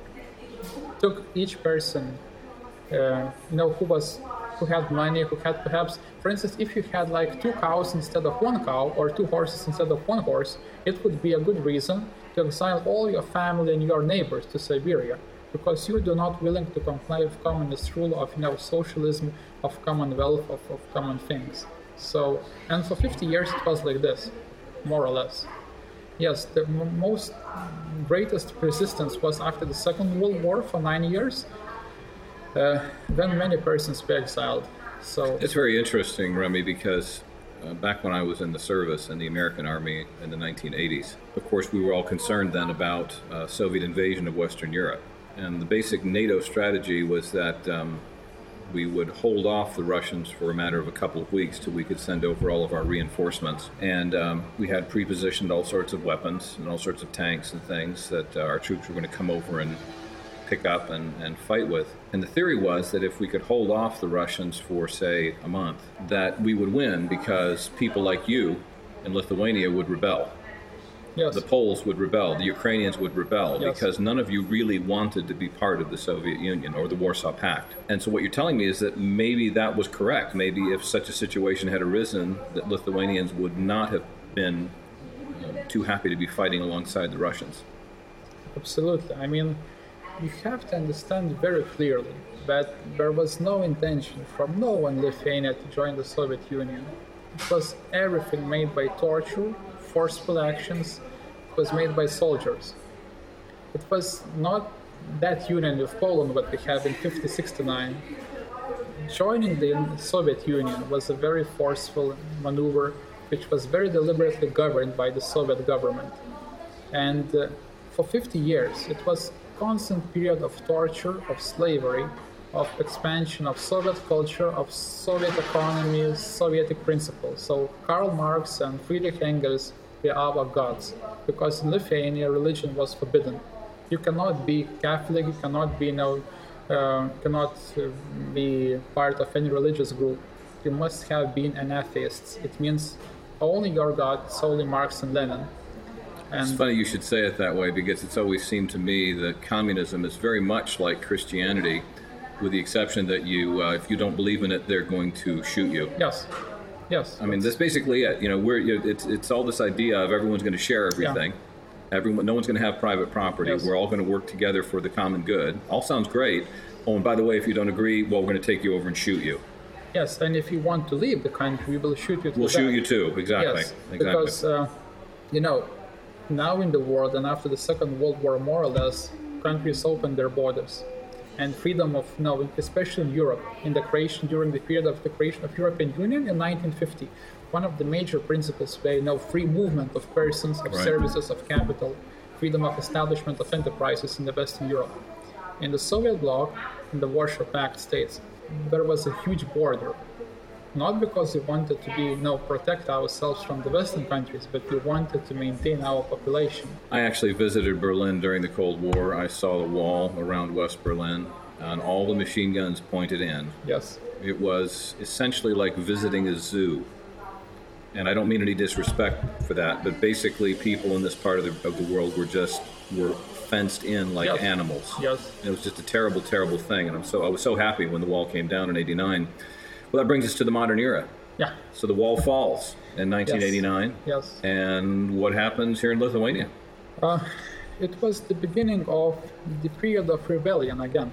took each person, uh, you know, who was, who had money, who had perhaps, for instance, if you had like two cows instead of one cow, or two horses instead of one horse, it would be a good reason to exile all your family and your neighbors to Siberia, because you do not willing to comply with communist rule of, you know, socialism, of commonwealth, of, of common things. So, and for fifty years it was like this, more or less. Yes, the m- most greatest resistance was after the Second World War for nine years. Uh, then many persons were exiled. So It's very interesting, Remy, because uh, back when I was in the service in the American Army in the nineteen eighties, of course, we were all concerned then about uh, Soviet invasion of Western Europe. And the basic NATO strategy was that um, we would hold off the Russians for a matter of a couple of weeks till we could send over all of our reinforcements. And um, we had pre-positioned all sorts of weapons and all sorts of tanks and things that uh, our troops were going to come over and pick up and, and fight with. And the theory was that if we could hold off the Russians for, say, a month, that we would win because people like you in Lithuania would rebel. yes, The Poles would rebel, the Ukrainians would rebel, Yes. because none of you really wanted to be part of the Soviet Union or the Warsaw Pact. And so what you're telling me is that maybe that was correct. Maybe if such a situation had arisen, that Lithuanians would not have been you know, too happy to be fighting alongside the Russians. absolutely. I mean, you have to understand very clearly that there was no intention from no one in Lithuania to join the Soviet Union. It was everything made by torture, forceful actions. It was made by soldiers. It was not that union with Poland that we have in fifty sixty-nine. Joining the Soviet Union was a very forceful maneuver, which was very deliberately governed by the Soviet government. And uh, for fifty years, it was a constant period of torture, of slavery, of expansion of Soviet culture, of Soviet economy, Soviet principles. So Karl Marx and Friedrich Engels were our gods, because in Lithuania religion was forbidden. You cannot be Catholic, you cannot be, you know, uh, cannot uh, be part of any religious group. You must have been an atheist. It means only your God, solely Marx and Lenin. It's And funny you should say it that way, because it's always seemed to me that communism is very much like Christianity, with the exception that you, uh, if you don't believe in it, they're going to shoot you. yes, yes. I mean, that's basically it. You know, we're you know, it's it's all this idea of everyone's going to share everything. Everyone, no one's going to have private property. Yes. We're all going to work together for the common good. All sounds great. Oh, and by the way, if you don't agree, well, we're going to take you over and shoot you. Yes, and if you want to leave the country, we will shoot you to We'll death. shoot you too. Exactly. Yes, exactly. because, uh, you know, now in the world and after the Second World War, more or less, countries opened their borders. And freedom of, you know, especially in Europe, in the creation, during the period of the creation of European Union in nineteen fifty, one of the major principles were, you know, free movement of persons, of Right. services, of capital, freedom of establishment of enterprises in the Western Europe. In the Soviet bloc, in the Warsaw Pact states, there was a huge border. Not because we wanted to be, you know, protect ourselves from the Western countries, but we wanted to maintain our population. I actually visited Berlin during the Cold War. I saw the wall around West Berlin, and all the machine guns pointed in. Yes, It was essentially like visiting a zoo. And I don't mean any disrespect for that, but basically people in this part of the, of the world were just were fenced in like Yes. animals. yes, It was just a terrible, terrible thing. And I'm so I was so happy when the wall came down in eighty-nine. Well, that brings us to the modern era. yeah, So the wall falls in nineteen eighty-nine. yes. And what happens here in Lithuania? Uh, it was the beginning of the period of rebellion again.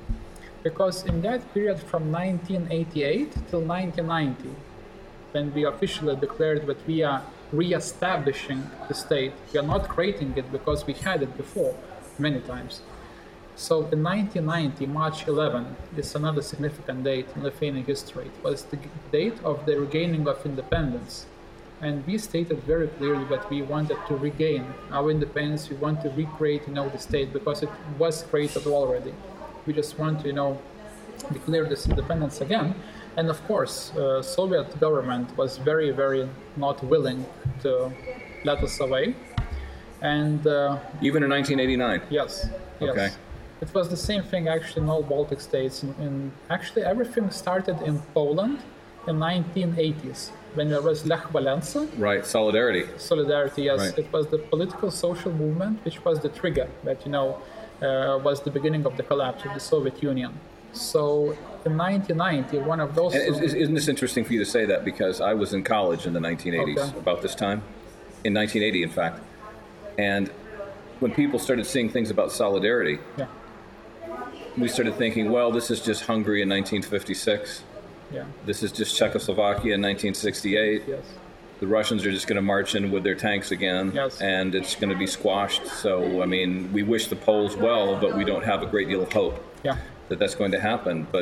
Because in that period from nineteen eighty-eight till nineteen ninety, when we officially declared that we are re-establishing the state. We are not creating it because we had it before many times. So in nineteen ninety, March eleventh, is another significant date in Lithuanian history. It was the date of the regaining of independence. And we stated very clearly that we wanted to regain our independence. We want to recreate, you know, the state because it was created already. We just want to, you know, declare this independence again. And of course, uh, Soviet government was very, very not willing to let us away. And uh, even in nineteen eighty-nine. Yes. Yes. Okay. It was the same thing actually in all Baltic states. And, and actually, everything started in Poland in nineteen eighties when there was Lech Walesa. Right. Solidarity. Solidarity. Yes. Right. It was the political social movement which was the trigger that, you know, uh, was the beginning of the collapse of the Soviet Union. So in nineteen ninety, one of those... And is, isn't this interesting for you to say that? Because I was in college in the nineteen eighties, Okay. about this time, in nineteen eighty, in fact. And when people started seeing things about solidarity, Yeah. we started thinking, well, this is just Hungary in nineteen fifty-six. Yeah. This is just Czechoslovakia in nineteen sixty-eight. Yes. The Russians are just going to march in with their tanks again, Yes. and it's going to be squashed. So, I mean, we wish the Poles well, but we don't have a great deal of hope Yeah. that that's going to happen. But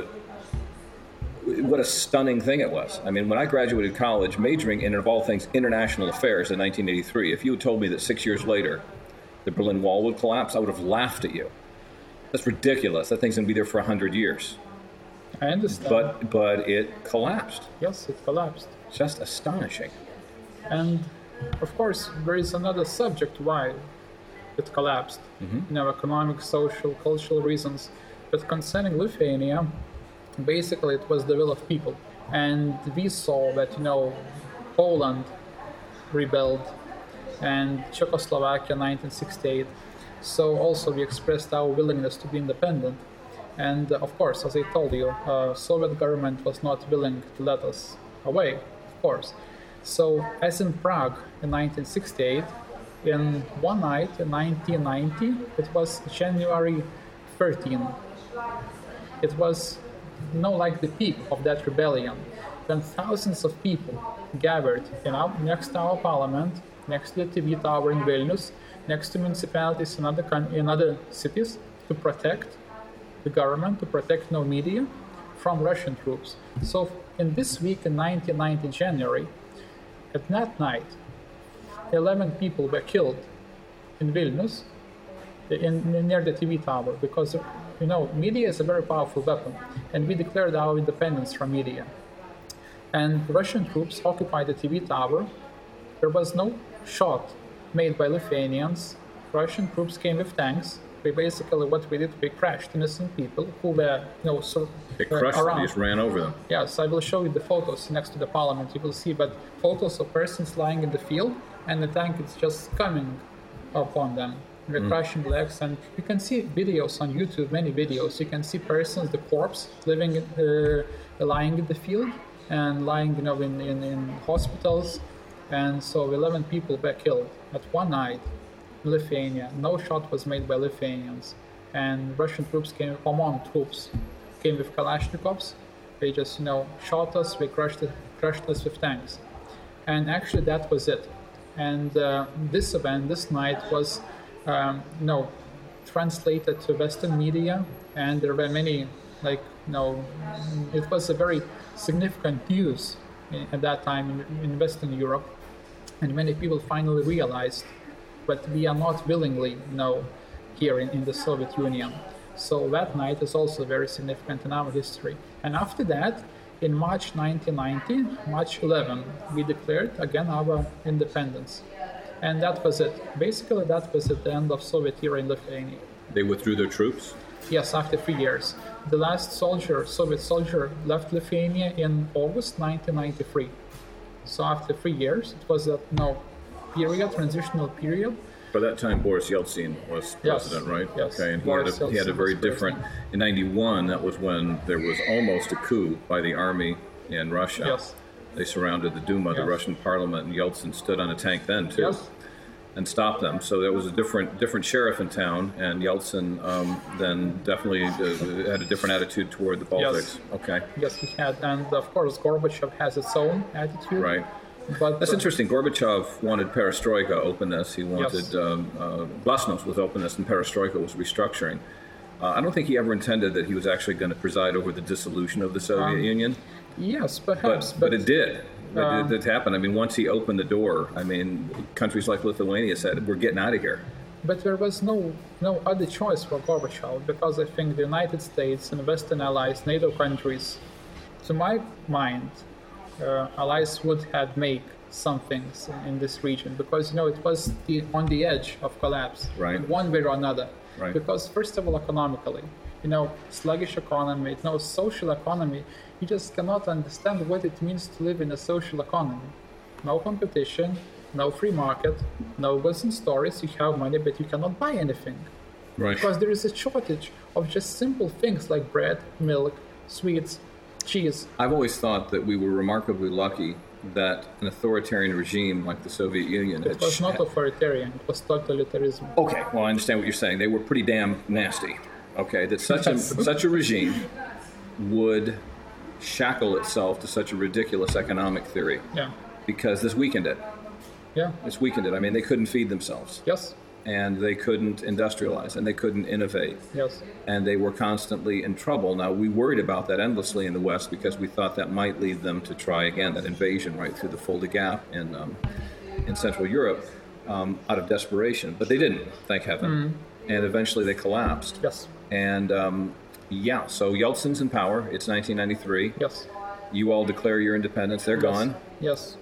what a stunning thing it was. I mean, when I graduated college, majoring in, of all things, international affairs in nineteen eighty-three, if you had told me that six years later the Berlin Wall would collapse, I would have laughed at you. That's ridiculous. That thing's going to be there for one hundred years. I understand. But but it collapsed. Yes, it collapsed. Just astonishing. And of course, there is another subject why it collapsed. Mm-hmm. You know, economic, social, cultural reasons. But concerning Lithuania, basically it was the will of people. And we saw that, you know, Poland rebelled and Czechoslovakia in nineteen sixty-eight. So also we expressed our willingness to be independent. And uh, of course, as I told you, uh, Soviet government was not willing to let us away, of course. So as in Prague in nineteen sixty-eight, in one night in nineteen ninety, it was January thirteenth. It was, you know, like the peak of that rebellion, when thousands of people gathered in our, next to our parliament, next to the T V tower in Vilnius, next to municipalities in other, in other cities, to protect the government, to protect no media from Russian troops. So in this week in nineteen ninety January, at that night, eleven people were killed in Vilnius, in, in, near the T V tower, because, you know, media is a very powerful weapon, and we declared our independence from media. And Russian troops occupied the T V tower. There was no shot made by Lithuanians. Russian troops came with tanks. We basically, what we did, we crashed innocent people who were, you know, so, They crushed uh, them, around. they just ran over them. Yes, I will show you the photos next to the parliament. You will see but photos of persons lying in the field, and the tank is just coming upon them. We're Mm. crushing legs, and you can see videos on YouTube, many videos. You can see persons, the corpse, living, uh, lying in the field, and lying, you know, in, in, in hospitals. And so eleven people were killed at one night in Lithuania. No shot was made by Lithuanians. And Russian troops came, common troops, came with Kalashnikovs. They just, you know, shot us, they crushed, it, crushed us with tanks. And actually that was it. And uh, this event, this night was, um, you know, translated to Western media, and there were many, like, you know, it was a very significant news in, at that time in, in Western Europe. And many people finally realized that we are not willingly, you know, here in, in the Soviet Union. So that night is also very significant in our history. And after that, in March nineteen ninety, March eleventh, we declared again our independence. And that was it. Basically, that was at the end of Soviet era in Lithuania. They withdrew their troops? Yes, after three years. The last soldier, Soviet soldier, left Lithuania in August nineteen ninety-three. So after three years, it was a no period, transitional period. By that time, Boris Yeltsin was Yes. president, right? Yes. Okay, and he Boris had, a, he had a Yeltsin very was different... In ninety-one, that was when there was almost a coup by the army in Russia. Yes. They surrounded the Duma, the Yes. Russian parliament, and Yeltsin stood on a tank then, too. Yes. And stopped them. So there was a different different sheriff in town, and Yeltsin um, then definitely uh, had a different attitude toward the Baltics. Yes. Okay. Yes, he had. And of course, Gorbachev has its own attitude. Right. But That's uh, interesting. Gorbachev wanted perestroika, openness. He wanted Yes. um, uh, glasnost was openness, and perestroika was restructuring. Uh, I don't think he ever intended that he was actually going to preside over the dissolution of the Soviet Um, Union, yes, but, perhaps. but it did. It, Um, it, it happened. I mean, once he opened the door, I mean, countries like Lithuania said, "We're getting out of here." But there was no no other choice for Gorbachev, because I think the United States and Western allies, NATO countries, to my mind, uh, allies would have made some things in, in this region, because you know it was the, on the edge of collapse, Right. one way or another. Right. Because first of all, economically, you know, sluggish economy, you know, social economy, you just cannot understand what it means to live in a social economy. No competition, no free market, no goods and stories. You have money, but you cannot buy anything. Right. Because there is a shortage of just simple things like bread, milk, sweets, cheese. I've always thought that we were remarkably lucky that an authoritarian regime like the Soviet Union It was not authoritarian, it was totalitarianism. Okay, well, I understand what you're saying. They were pretty damn nasty. Okay, that such a Yes. such a regime would shackle itself to such a ridiculous economic theory Yeah. because this weakened it. Yeah. This weakened it. I mean, they couldn't feed themselves, Yes. and they couldn't industrialize, and they couldn't innovate, Yes. and they were constantly in trouble. Now, we worried about that endlessly in the West because we thought that might lead them to try again that invasion right through the Fulda Gap in um, in Central Europe um, out of desperation, but they didn't, thank heaven. And eventually they collapsed. Yes. And um, yeah, so Yeltsin's in power. It's nineteen ninety-three. Yes. You all declare your independence. They're gone. Yes.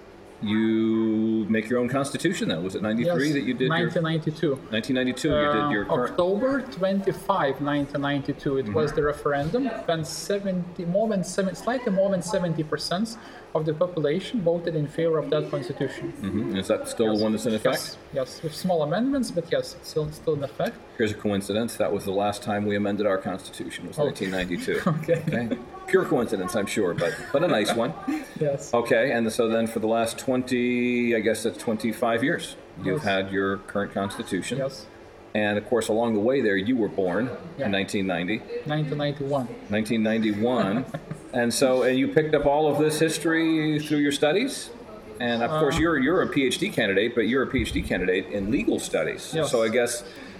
You make your own constitution. Then was it ninety-three Yes. that you did? nineteen ninety-two. Your, nineteen ninety-two. you did your Uh, current. October twenty-fifth, nineteen ninety-two. It Mm-hmm. was the referendum, and seventy, more than seven, slightly more than seventy percent of the population voted in favor of that constitution. Mhm. Is that still the one that's in effect? Yes, yes, with small amendments, but yes, it's still still in effect. Here's a coincidence. That was the last time we amended our constitution. Was nineteen ninety-two. Okay. Okay. Pure coincidence, I'm sure, but but a nice one. Yes. Okay, and so then for the last twenty, I guess that's twenty-five years, you've Yes. had your current constitution. Yes. And of course, along the way there, you were born Yeah. in nineteen ninety, nineteen ninety-one. nineteen ninety-one. And so, and you picked up all of this history through your studies? And of course, you're you're a PhD candidate, but you're a PhD candidate in legal studies. Yes. So I guess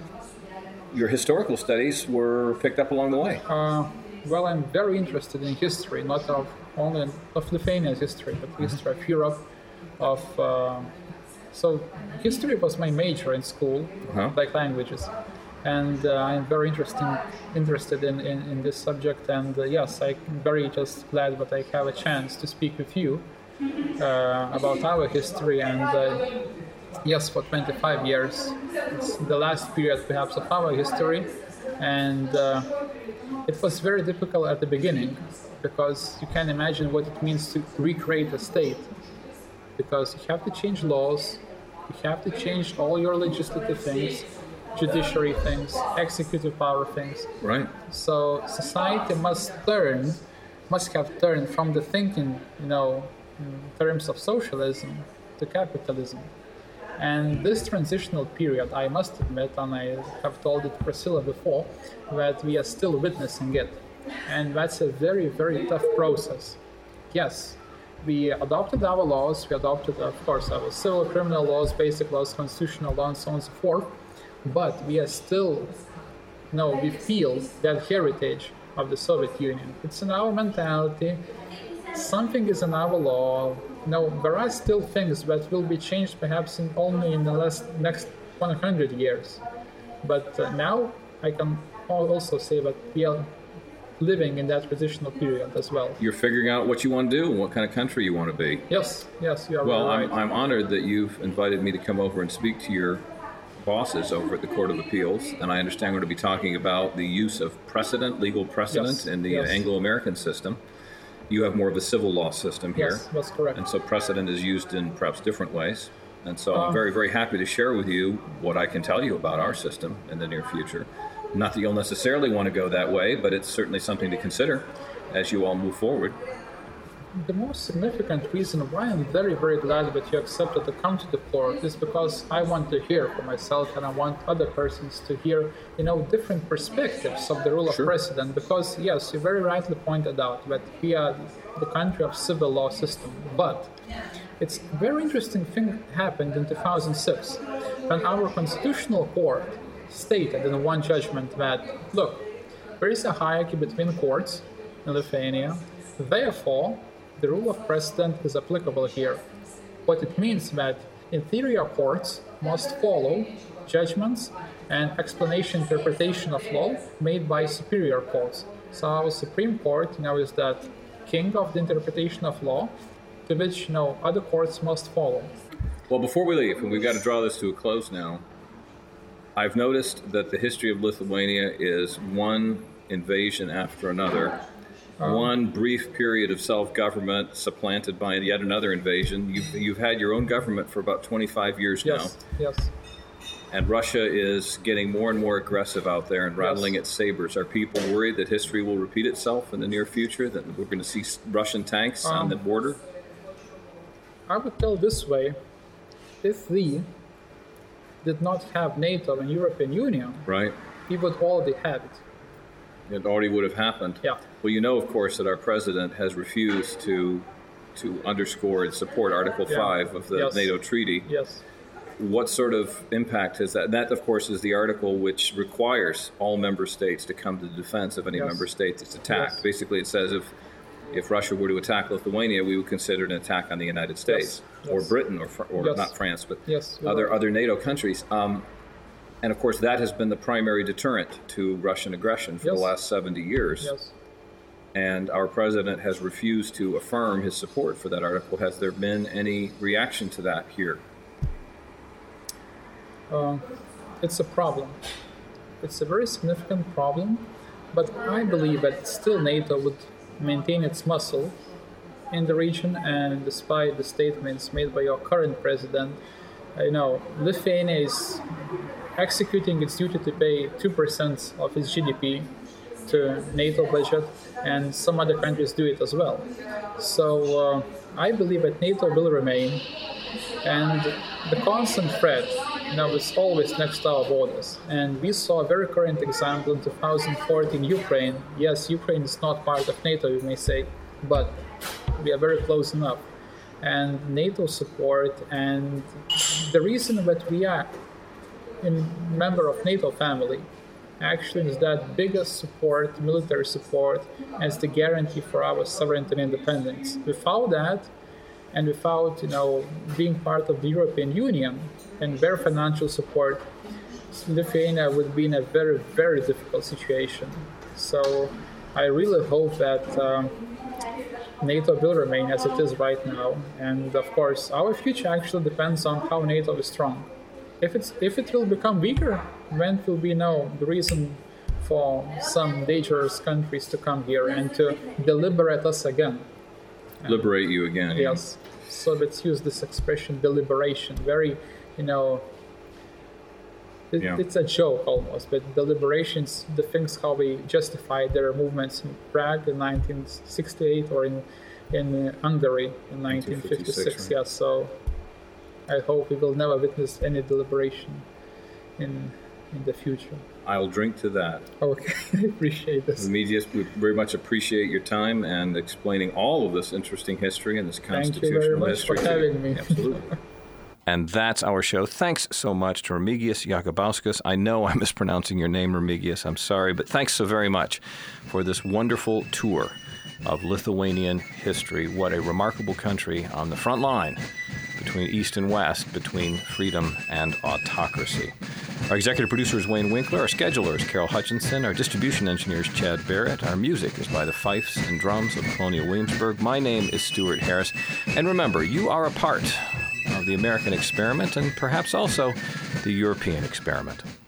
your historical studies were picked up along the way. Uh, well, I'm very interested in history, not of only of Lithuania's history, but history of Europe, of uh, so history was my major in school, Uh-huh. like languages, and uh, I'm very interesting interested in, in, in this subject. And uh, yes, I'm very just glad that I have a chance to speak with you uh, about our history. And uh, yes, for twenty-five years, it's the last period perhaps of our history, and uh, it was very difficult at the beginning because you can imagine what it means to recreate a state, because you have to change laws, you have to change all your legislative things, judiciary things, executive power things. Right. So society must turn, must have turned from the thinking, you know, in terms of socialism to capitalism. And this transitional period, I must admit, and I have told it to Priscilla before, that we are still witnessing it. And that's a very, very tough process. Yes, we adopted our laws, we adopted, of course, our civil, criminal laws, basic laws, constitutional laws, and so on and so forth, but we are still, no, we feel that heritage of the Soviet Union. It's in our mentality, something is in our law. No, there are still things that will be changed perhaps in only in the last, next one hundred years. But uh, now I can also say that we are living in that transitional period as well. You're figuring out what you want to do and what kind of country you want to be. Yes, yes, you are Well, right. I'm, I'm honored that you've invited me to come over and speak to your bosses over at the Court of Appeals, and I understand we're going to be talking about the use of precedent, legal precedent Yes, in the yes. Anglo-American system. You have more of a civil law system here. Yes, that's correct. And so precedent is used in perhaps different ways. And so Uh, I'm very, very happy to share with you what I can tell you about our system in the near future. Not that you'll necessarily want to go that way, but it's certainly something to consider as you all move forward. The most significant reason why I'm very, very glad that you accepted to come to the court is because I want to hear for myself, and I want other persons to hear, you know, different perspectives of the rule Sure. of precedent. Because yes, you very rightly pointed out that we are the country of civil law system, but It's a very interesting thing happened in two thousand six when our constitutional court stated in one judgment that, look, there is a hierarchy between courts in Lithuania, therefore the rule of precedent is applicable here. What it means that inferior courts must follow judgments and explanation interpretation of law made by superior courts. So our Supreme Court, you know, is that king of the interpretation of law, to which, you know, other courts must follow. Well, before we leave, and we've got to draw this to a close now, I've noticed that the history of Lithuania is one invasion after another, um, one brief period of self-government supplanted by yet another invasion. You've, you've had your own government for about twenty-five years yes, now. Yes. And Russia is getting more and more aggressive out there and rattling yes. its sabers. Are people worried that history will repeat itself in the near future, that we're going to see Russian tanks um, on the border? I would tell this way, if we did not have NATO and European Union, right, we would already have it. It already would have happened. Yeah. Well, you know, of course, that our president has refused to to underscore and support Article yeah. five of the yes. NATO treaty. Yes. What sort of impact has that? That, of course, is the article which requires all member states to come to the defense of any yes. member state that's attacked. Yes. Basically, it says if if Russia were to attack Lithuania, we would consider it an attack on the United States yes. or yes. Britain or or yes. not France, but yes, other right. other NATO countries. Um, and of course, that has been the primary deterrent to Russian aggression for yes. the last seventy years. Yes. And our president has refused to affirm his support for that article. Has there been any reaction to that here? Uh, it's a problem. It's a very significant problem, but I believe that still NATO would maintain its muscle in the region, and despite the statements made by your current president, you know, Lithuania is executing its duty to pay two percent of its G D P to NATO budget, and some other countries do it as well. So uh, I believe that NATO will remain, and the constant threat, you know, is always next to our borders. And we saw a very current example in two thousand fourteen, Ukraine. Yes, Ukraine is not part of NATO, you may say, but we are very close enough. And NATO support, and the reason that we are a member of NATO family actually is that biggest support, military support, as the guarantee for our sovereignty and independence. Without that, and without, you know, being part of the European Union and their financial support, Lithuania would be in a very, very difficult situation. So I really hope that um, NATO will remain as it is right now. And of course, our future actually depends on how NATO is strong. If it's if it will become weaker, then it will be no the reason for some dangerous countries to come here and to deliberate us again. Liberate you again. Yes. So let's use this expression, deliberation. Very, you know, it, yeah. it's a joke almost, but deliberations, the things how we justify their movements in Prague in nineteen sixty-eight or in in Hungary in nineteen fifty-six. Right? Yeah. So I hope we will never witness any deliberation in in the future. I'll drink to that. Okay, I appreciate this. Remigius, we very much appreciate your time and explaining all of this interesting history and this constitutional Thank you very much history. for having me. Absolutely. And that's our show. Thanks so much to Remigius Jakubauskas. I know I'm mispronouncing your name, Remigius. I'm sorry, but thanks so very much for this wonderful tour of Lithuanian history. What a remarkable country on the front line between East and West, between freedom and autocracy. Our executive producer is Wayne Winkler. Our scheduler is Carol Hutchinson. Our distribution engineer is Chad Barrett. Our music is by the fifes and drums of Colonial Williamsburg. My name is Stuart Harris. And remember, you are a part of the American experiment and perhaps also the European experiment.